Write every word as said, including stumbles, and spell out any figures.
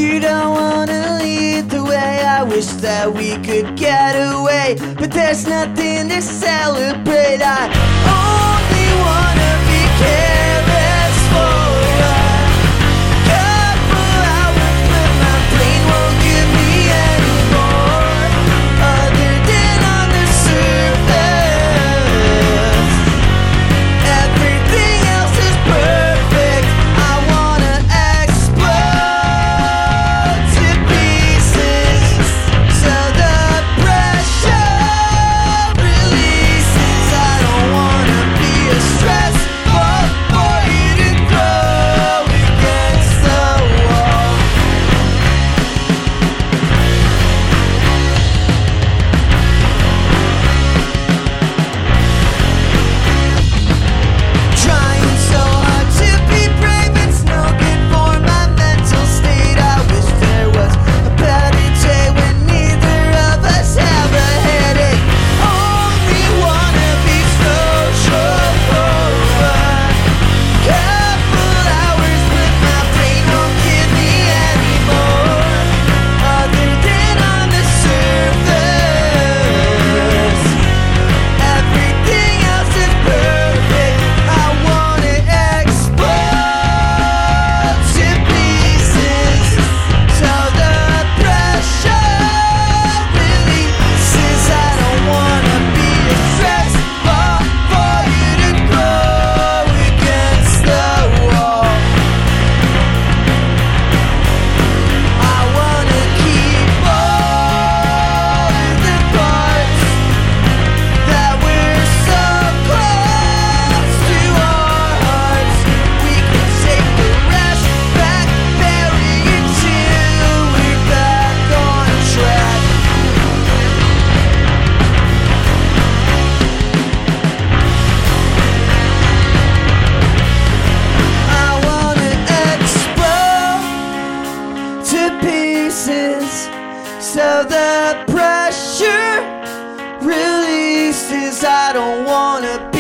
You don't wanna lead the way. I wish that we could get away, but there's nothing to celebrate. I only wanna be careless for a couple hours, but my brain won't give me any more other than on the surface. Everything else is perfect. I wanna explode to pieces, so the pressure releases. I don't wanna be a stress ball for you to throw against the wall. Trying so hard to be brave, it's no good for my mental state. I wish there was a better day when neither of us have a headache. Only wanna be social for a couple hours, but my brain won't give me any more other than on the surface. Everything else is perfect. I wanna explode to pieces, so the pressure releases. I don't wanna be a stress ball for you to throw against the wall. I wanna keep all the parts that we're so close to our hearts. We can take the rest back, bury it till we're back on track. I wanna explode to pieces, so the pressure releases. I don't wanna be